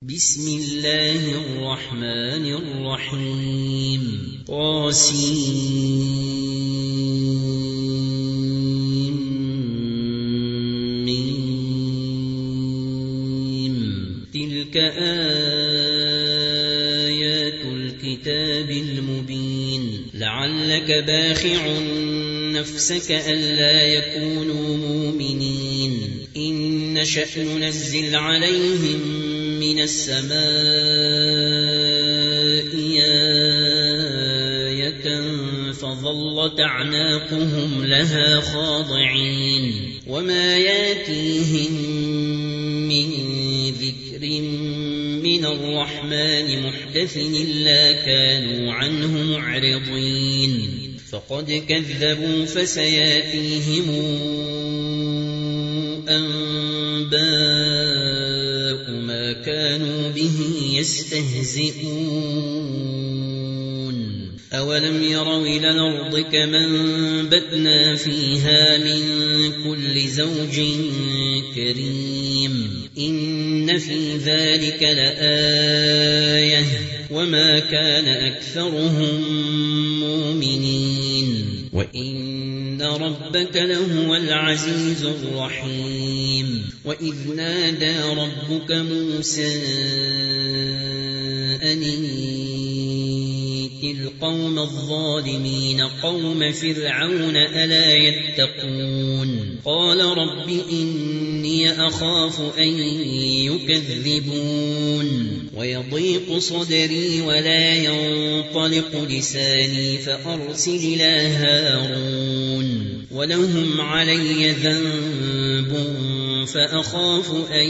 بسم الله الرحمن الرحيم تلك آيات الكتاب المبين لعلك باخع نفسك ألا يكونوا مؤمنين إن نشأ ننزل عليهم من السماء آية فظلت أعناقهم لها خاضعين وما ياتيهم من ذكر من الرحمن محدث إلا كانوا عنه معرضين فقد كذبوا فسياتيهم أنباء ما كانوا به يستهزئون أولم يروا إلى الأرض كما أنبتنا فيها من كل زوج كريم إن في ذلك لآية وما كان أكثرهم مؤمنين وإن ربك لهو العزيز الرحيم وإذ نادى ربك موسى أن ائت القوم الظالمين قوم فرعون ألا يتقون قال رب إني أخاف أن يكذبون ويضيق صدري ولا ينطلق لساني فأرسل إلى هارون ولهم علي ذنب فأخاف أن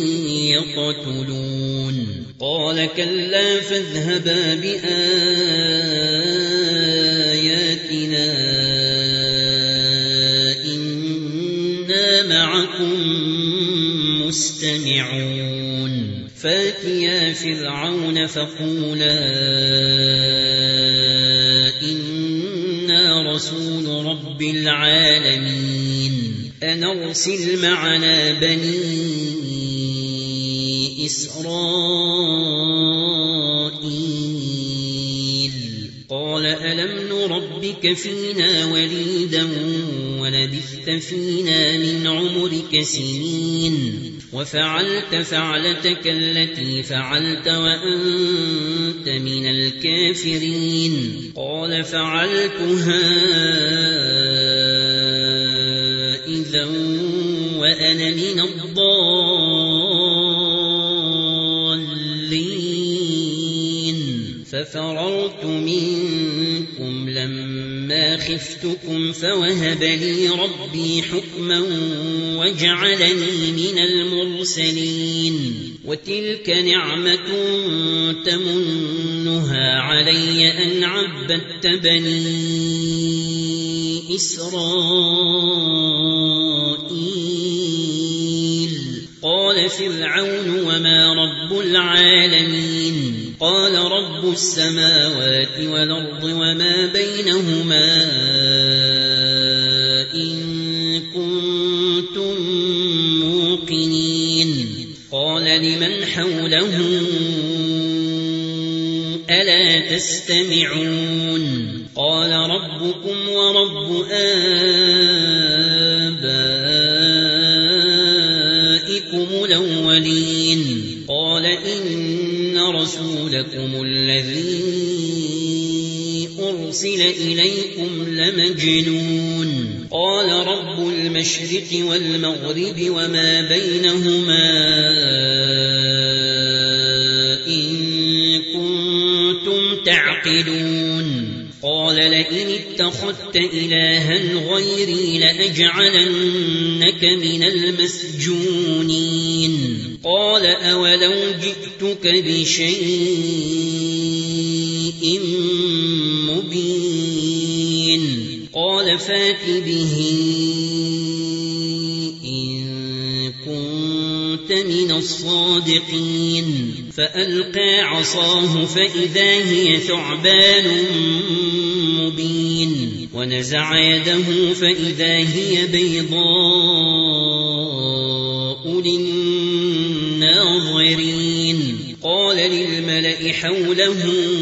يقتلون قال كلا فاذهبا بآياتنا إنا معكم مستمعون فاتيا فرعون فقولا إنا رسول رب العالمين أن أرسل معنا بني إسرائيل قال ألم نربك فينا وليدا ولبثت فينا من عمرك سنين وفعلت فعلتك التي فعلت وأنت من الكافرين قال فعلتها إذا وأنا من الضالين ففررت منكم لما خفتكم فوهب لي ربي حكما وجعلني من المرسلين وتلك نعمة تمنها علي أن عبدت بني إسرائيل قال فرعون وما رب العالمين قال رب السماوات والأرض وما بينهما إن كنتم موقنين قال لمن حوله ألا تستمعون قال ربكم ورب آبائكم الأولين قال إن رسولكم الذي أرسل إليكم لمجنون قال رب المشرق والمغرب وما بينهما إن كنتم تعقلون قال لئن اتخذت إلها غيري لأجعلنك من المسجونين قال أولو جئتك بشيء مبين قال فات به إن كنت من الصادقين فألقى عصاه فإذا هي ثعبان مبين ونزع يده فإذا هي بيضاء للناظرين مبين. قال للملأ حوله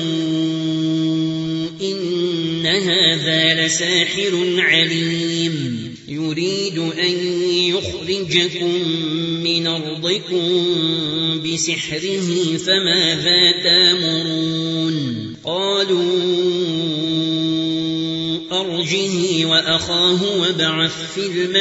إن هذا لساحر عليم يريد أن يخرجكم من أرضكم بسحره فماذا تأمرون؟ قالوا أرجه وأخاه وابعث في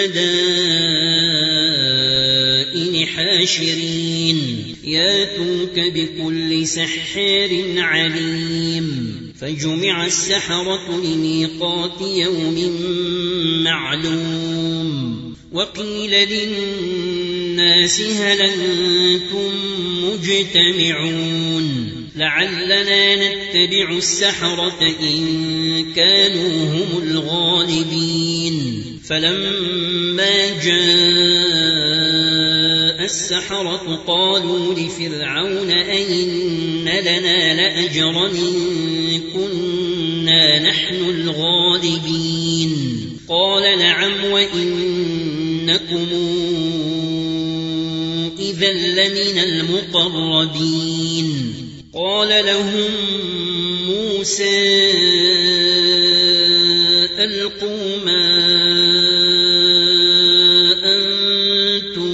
المدائن حاشرين ياتوك بكل سحار عليم. فجمع السحرة لميقات يوم معلوم. وقيل للناس هل أنتم مجتمعون لعلنا نتبع السحرة إن كانوا هم الغالبين. فلما جاء السحرة قالوا لفرعون أئن لنا لأجرا إن كنا نحن الغالبين؟ قال نعم وإنكم إذا لمن المقربين. قال لهم موسى ألقوا ما أنتم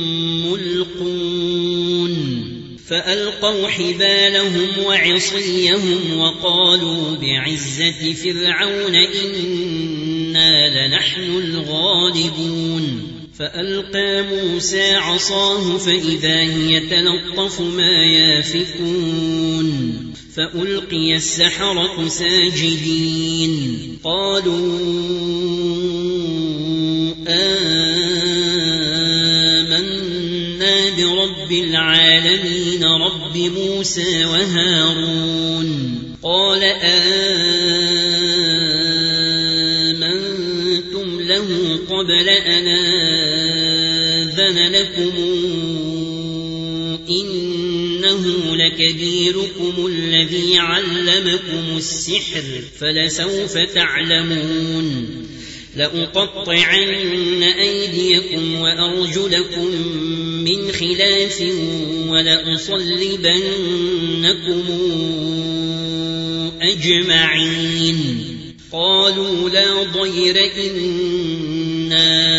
ملقون. فألقوا حبالهم وعصيهم وقالوا بعزة فرعون إنا لنحن الغالبون. فألقى موسى عصاه فإذا هي تلطف ما يافكون. فألقي السحرة ساجدين قالوا آمنا برب العالمين رب موسى وهارون. قال آمنتم له قبل أن آذن لكم إنه لكبيركم الذي علمكم السحر فلسوف تعلمون. لأقطعن أيديكم وأرجلكم من خلاف ولأصلبنكم أجمعين. قالوا لا ضير إنا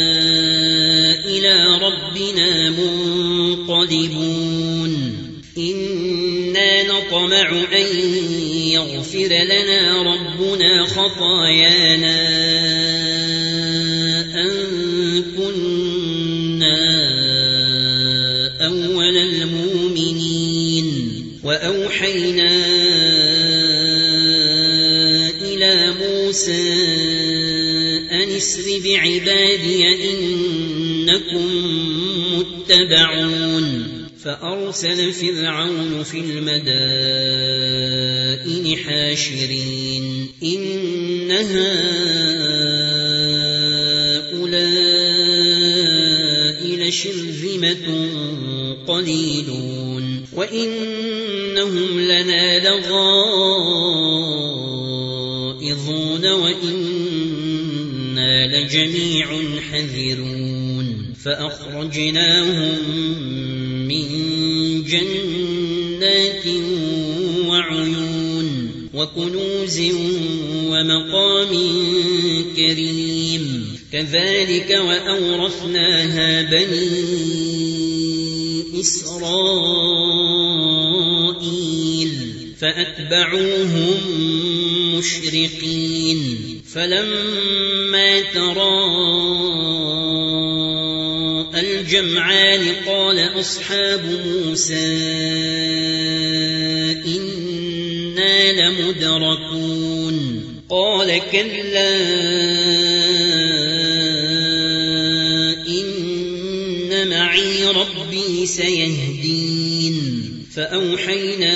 إلى ربنا منقلبون. إنا نطمع أن يغفر لنا ربنا خطايانا أن كنا أول المؤمنين. وأوحينا إلى موسى أن اسر بعبادي إنكم متبعون. فأرسل فرعون في المدائن حاشرين إن هؤلاء لشرذمة قليلون وإنهم لنا لغائظون وإنا لجميع حذرون. فأخرجناهم من جنات وعيون وكنوز ومقام كريم. كذلك وأورثناها بني إسرائيل فأتبعوهم مشرقين. فلما تراءى الجمعان قال أصحاب موسى إنا لمدركون. قال كلا إن معي ربي سيهدين. فأوحينا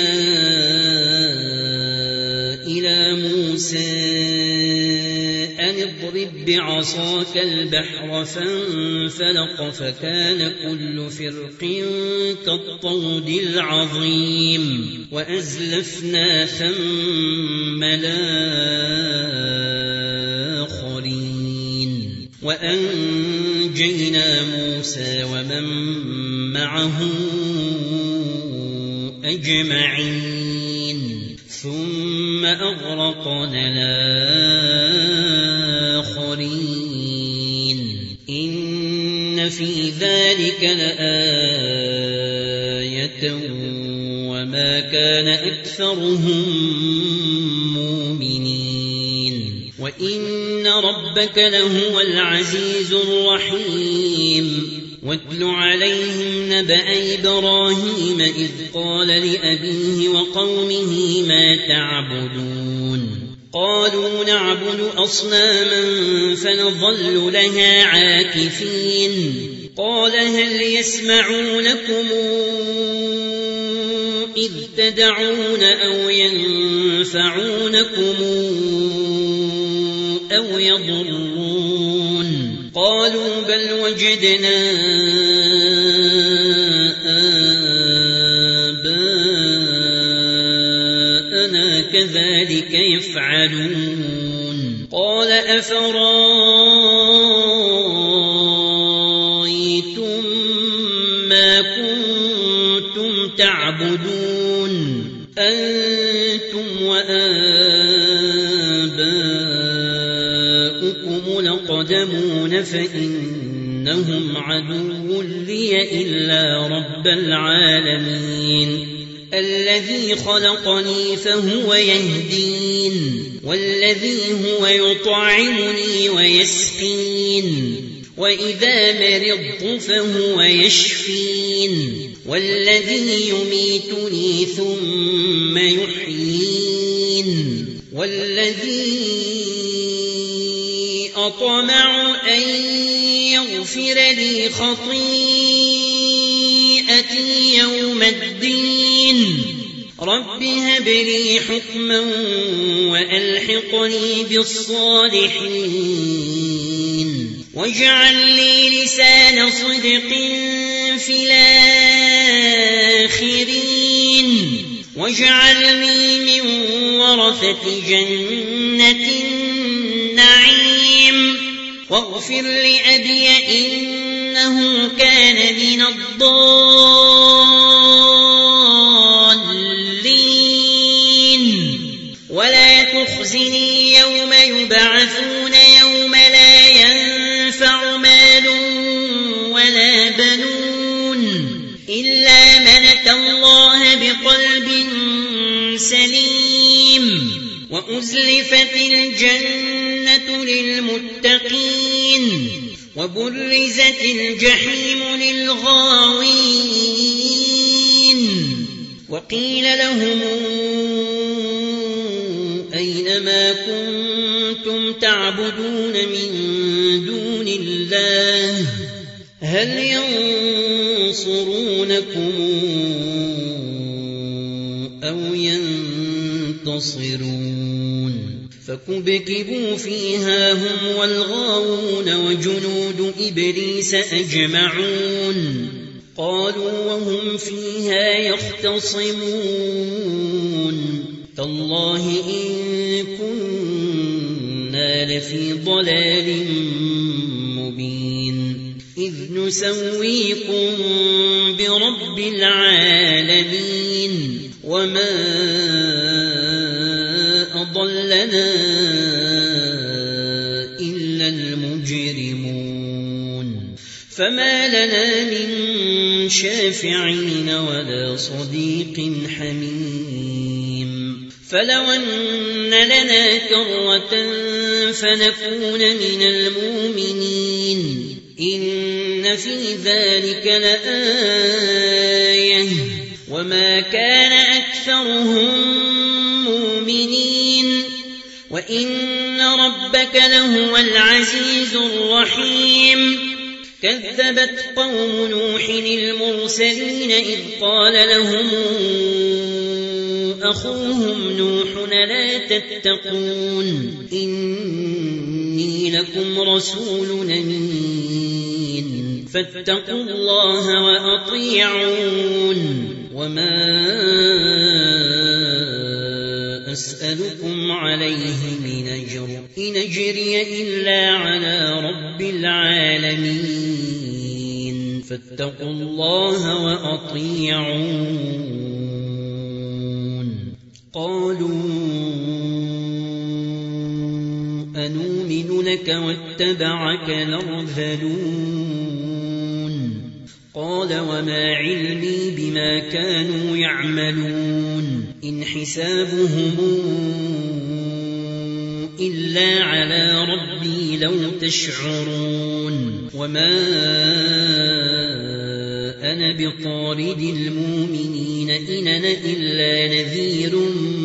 إلى موسى أن اضرب بعصاك البحر فانفلق فكان كل فرق كالطود العظيم. وأزلفنا ثم الآخرين وأنجينا موسى ومن معه أجمعين ثم أغرقنا الآخرين إن في ذلك لآية وما كان أكثرهم مؤمنين وإن ربك لهو العزيز الرحيم واتل عليهم نبأ إبراهيم إذ قال لأبيه وقومه ما تعبدون قالوا نعبد أصناما فنظل لها عاكفين قال هل يسمعونكم إذ تدعون أو ينفعونكم أو يضرون قالوا بل وجدنا آباءنا كذلك يفعلون قال أفرأيتم ما كنتم تعبدون أنتم وآباؤكم الأقدمون فإنهم عدو لي إلا رب العالمين الذي خلقني فهو يهدين والذي هو يطعمني ويسقين وإذا مرضت فهو يشفين والذي يميتني ثم يحيين والذي أطمع أن يغفر لي خطيئتي يوم الدين رب هب لي حكما وألحقني بالصالحين واجعل لي لسان صدق في الآخرين واجعلني من ورثة جنة النعيم واغفر لأبي إنه كان من الضالين ولا تخزني يوم يبعثون يوم لا ينفع مال ولا بنون إلا من أتى الله بقلب سليم وأزلفت الجنة للمتقين وبرزت الجحيم للغاوين وقيل لهم أين ما كنتم تعبدون من دون الله هل ينصرونكم أو ينتصرون فكبكبوا فيها هم والغاوون وجنود إبليس أجمعون قالوا وهم فيها يختصمون تالله إن كنا لفي ضلال مبين إذ نسويكم برب العالمين وما أضلنا إلا المجرمون فما لنا من شافعين ولا صديق حميم فلو أن لنا كرة فنكون من المؤمنين إن في ذلك لآية وما كان أكثرهم مؤمنين وإن ربك لهو العزيز الرحيم كذبت قوم نوح المرسلين إذ قال لهم أخوهم نوح لا تتقون إني لكم رسول أمين فاتقوا الله وأطيعون وما أسألكم عليه من أجر إن أجري إلا على رب العالمين فاتقوا الله وأطيعون لك واتبعك الأرذلون قال وما علمي بما كانوا يعملون إن حسابهم إلا على ربي لو تشعرون وما أنا بطارد المؤمنين إن أنا إلا نذير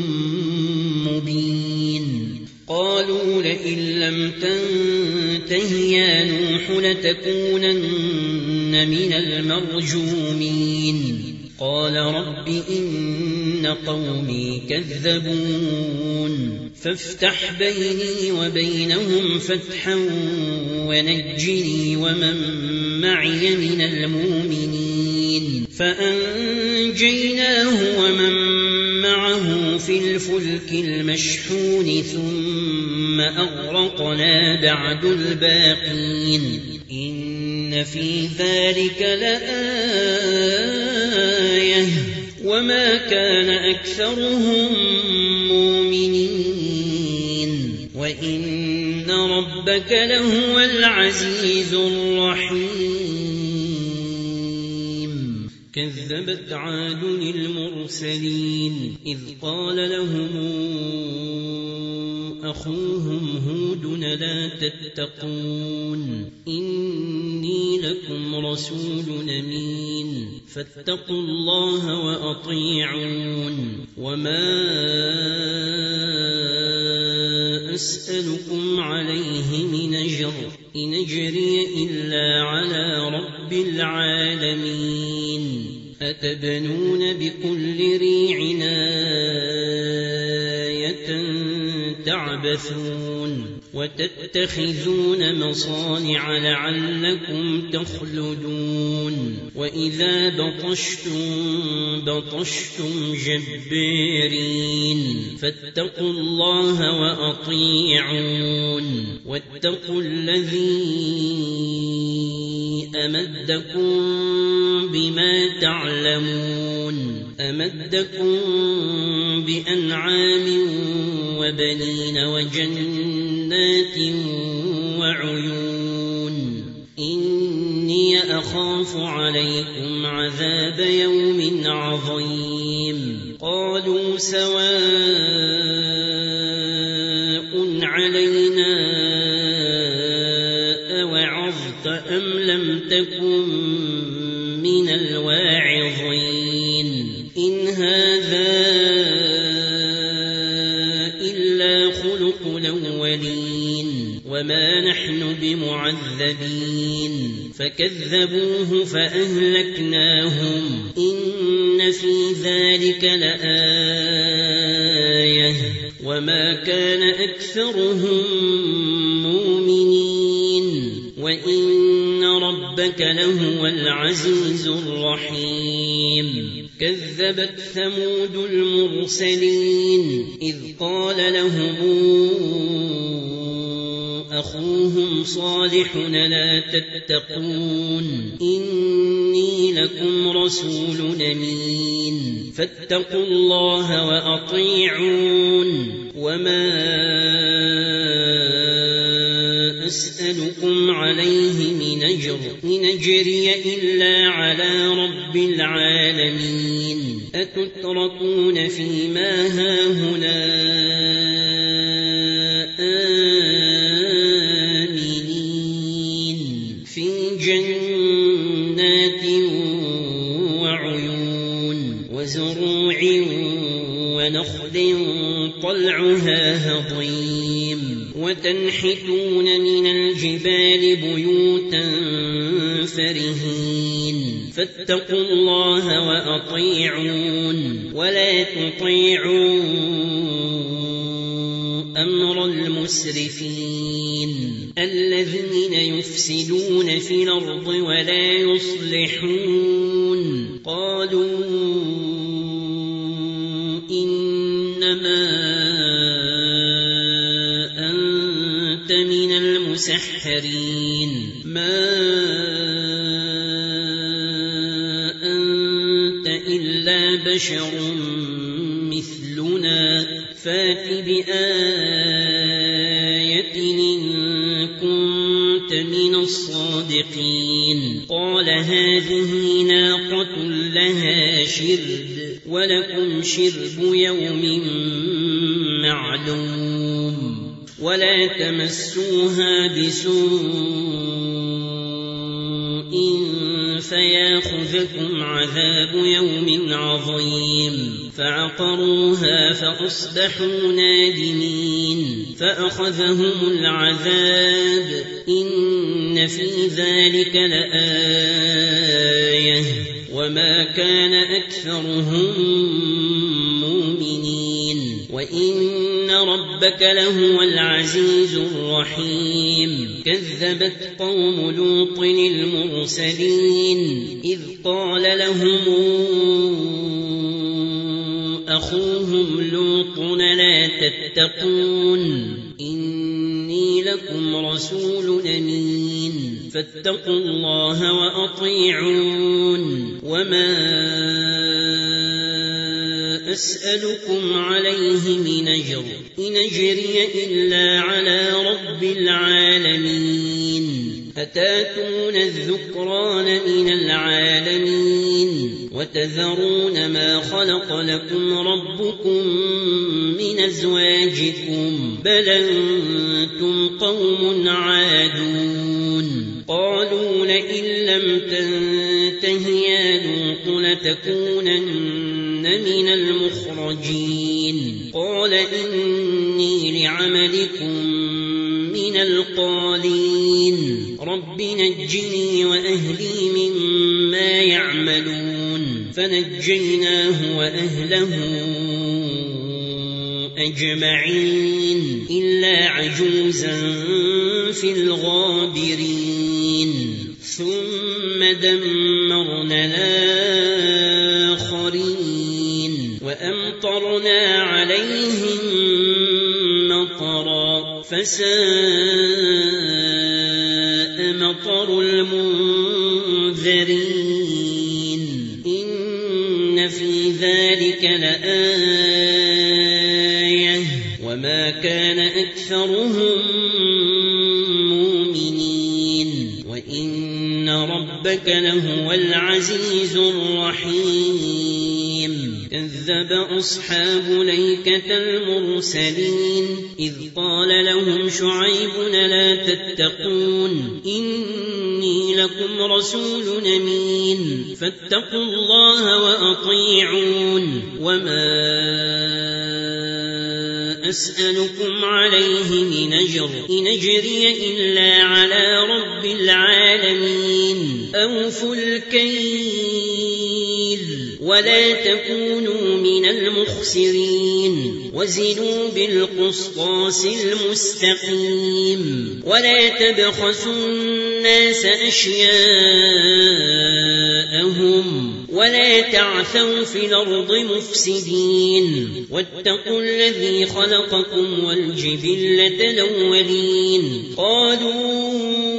مبين قالوا لئن لم تنته يا نوح لتكونن من المرجومين قال رب إن قومي كذبون فافتح بيني وبينهم فتحا ونجني ومن معي من المؤمنين فأنجيناه ومن معه في الفلك المشحون ثم أغرقنا بعد الباقين إن في ذلك لآية وما كان أكثرهم مؤمنين وإن ربك لهو العزيز الرحيم كذبت عاد المرسلين إذ قال لهم أخوهم هود لا تتقون إني لكم رسول أمين فاتقوا الله وأطيعون وما أسألكم عليه من أجر إن أجري إلا على رب العالمين أتبنون بكل ريع آية تعبثون وتتخذون مصانع لعلكم تخلدون وإذا بطشتم جبارين فاتقوا الله وأطيعون واتقوا الذي أمدكم بما تعلمون أمدكم بأنعام وبنين وجنات وعيون إني أخاف عليكم عذاب يوم عظيم قالوا سواء علينا أوعظت أم لم تكن من الواعظين إن هذا إلا خلق الأولين وما نحن بمعذبين فكذبوه فأهلكناهم إن في ذلك لآية وما كان أكثرهم مؤمنين وإن ربك لهو العزيز الرحيم كذبت ثمود المرسلين إذ قال لهم أخوهم صالح لا تتقون إني لكم رسول أمين فاتقوا الله وأطيعون وما أسألكم عليه من أجر إن أجري إلا على رب العالمين أتتركون فيما هاهنا آمنين في جنات وعيون وزروع ونخل طلعها هضيم وتنحتون من الجبال بيوتا فرهين فاتقوا الله وأطيعون ولا تطيعوا أمر المسرفين الذين يفسدون في الأرض ولا يصلحون قالوا إنما أنت من المسحرين ما أنت إلا بشر مثلنا فات بآية إن كنت من الصادقين قال هذه ناقة لها شرب ولكم شرب يوم معلوم ولا تمسوها بسوء فياخذكم عذاب يوم عظيم فعقروها فأصبحوا نادمين فأخذهم العذاب إن في ذلك لآية وما كان أكثرهم مؤمنين وإن ربك لهو العزيز الرحيم كذبت قوم لوط المرسلين إذ قال لهم أخوهم لوط لا تتقون إني لكم رسول أمين فاتقوا الله وأطيعون وما أسألكم عليه من أجر إن أجري إلا على رب العالمين أتاتون الذكران من العالمين وتذرون ما خلق لكم ربكم من أزواجكم بل أنتم قوم عادون قالوا لئن لم تنته يا لوط لتكونن من المخرجين قال إني لعملكم من القالين رب نجني وأهلي مما يعملون فنجيناه وأهله أجمعين إلا عجوزا في الغابرين ثم دمرنا الآخرين وأمطرنا عليهم مطرا فساء مطر المنذرين إن في ذلك لآية وما كان أكثرهم مؤمنين وإن ربك لهو العزيز الرحيم كذب أصحاب الأيكة المرسلين إذ قال لهم شعيب لا تتقون إني لكم رسول أمين فاتقوا الله وأطيعون وما أسألكم عليه من أجر إن أجري إلا على رب العالمين أوفوا الكيل ولا تكونوا من المخسرين وزنوا بالقسطاس المستقيم ولا تبخسوا الناس أشياءهم ولا تعثوا في الأرض مفسدين واتقوا الذي خلقكم والجبلة الأولين قالوا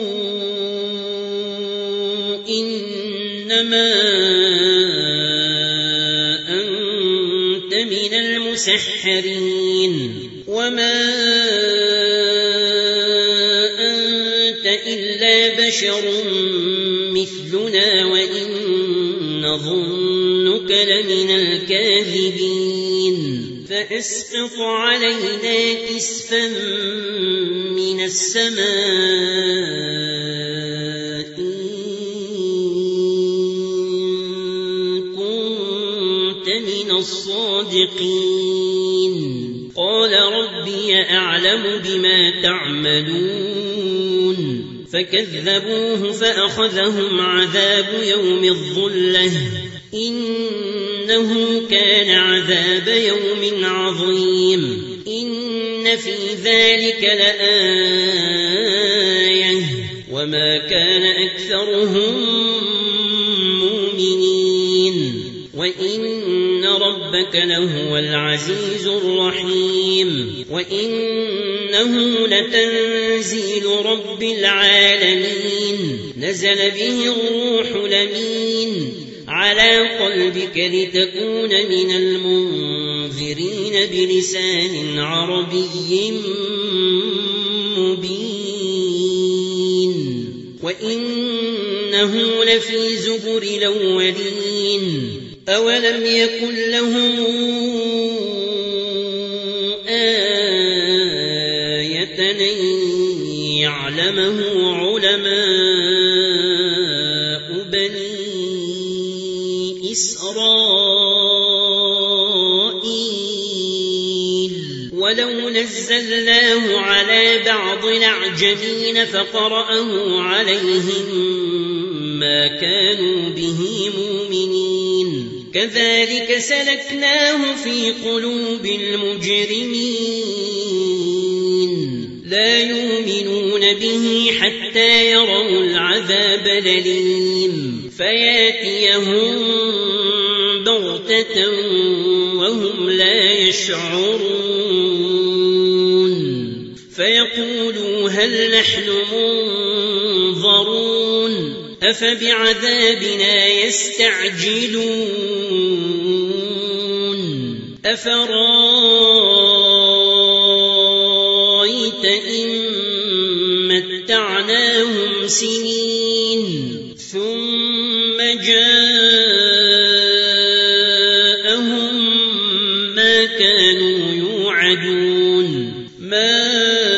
إنما أنت من المسحرين وما أنت إلا بشر مثلنا وإن نظنك لمن الكاذبين فأسقط علينا كسفا من السماء إن كنت من الصادقين قال ربي أعلم بما تعملون فكذبوه فأخذهم عذاب يوم الظلة إنه كان عذاب يوم عظيم إن في ذلك لآية وما كان أكثرهم مؤمنين وإن ربك لهو العزيز الرحيم وإنه لتنزيل رب العالمين نزل به الروح الأمين على قلبك لتكون من المنذرين بلسان عربي مبين وإنه لفي زبر الأولين أولم يكن لهم آية يعلمه علماء بني إسرائيل ولو نزلناه على بعض الأعجمين فقرأه عليهم ما كانوا به مؤمنين كذلك سلكناه في قلوب المجرمين لا يؤمنون به حتى يروا العذاب الأليم فياتيهم بغتة وهم لا يشعرون فيقولوا هل نحن منظرون أفبعذابنا يستعجلون أفرأيت إن متعناهم سنين ثم جاءهم ما كانوا يوعدون ما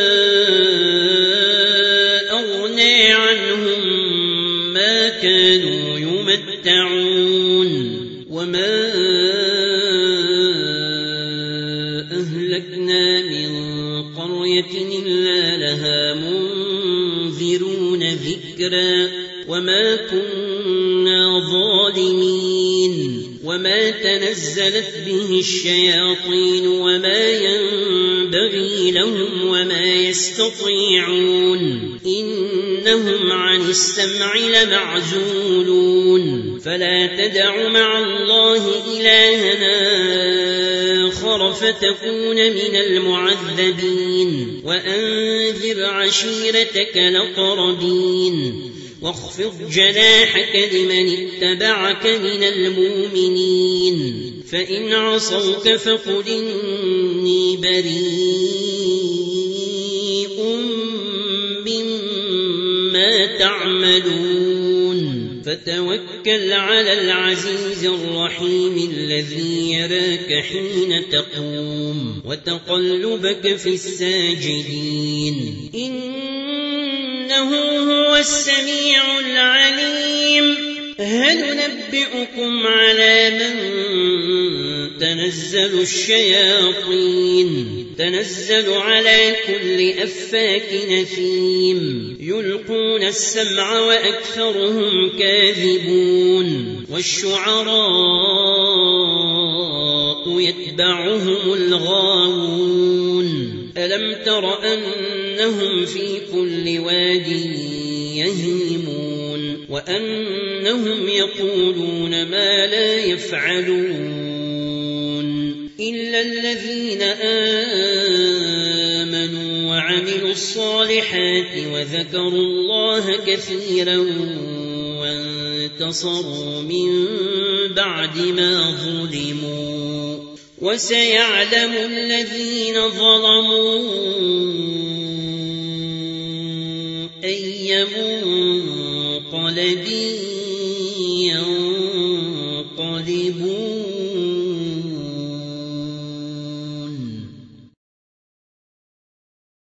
أغنى عنهم ما كانوا يمتعون وما أهلكنا من قرية إلا لها منذرون ذكرا وما كنا ظالمين وما تنزلت به الشياطين وما ينبغي لهم وما يستطيعون إنهم عن السمع لمعزولون فلا تدع مع الله إلهنا آخر فتكون من المعذبين وأنذر عشيرتك الأقربين واخفض جناحك لمن اتبعك من المؤمنين فإن عصوك فقل إني بريء مما تعملون فتوكل على العزيز الرحيم الذي يراك حين تقوم وتقلبك في الساجدين إنه هو السميع العليم هل ننبئكم على من تنزل الشياطين تنزل على كل أفاك نثيم يلقون السمع وأكثرهم كاذبون والشعراء يتبعهم الغاوون ألم تر أنهم في كل واد يهيمون وأنهم يقولون ما لا يفعلون إلا الذين آمنوا وعملوا الصالحات وذكروا الله كثيرا وانتصروا من بعد ما ظلموا وسيعلم الذين ظلموا أي منقلب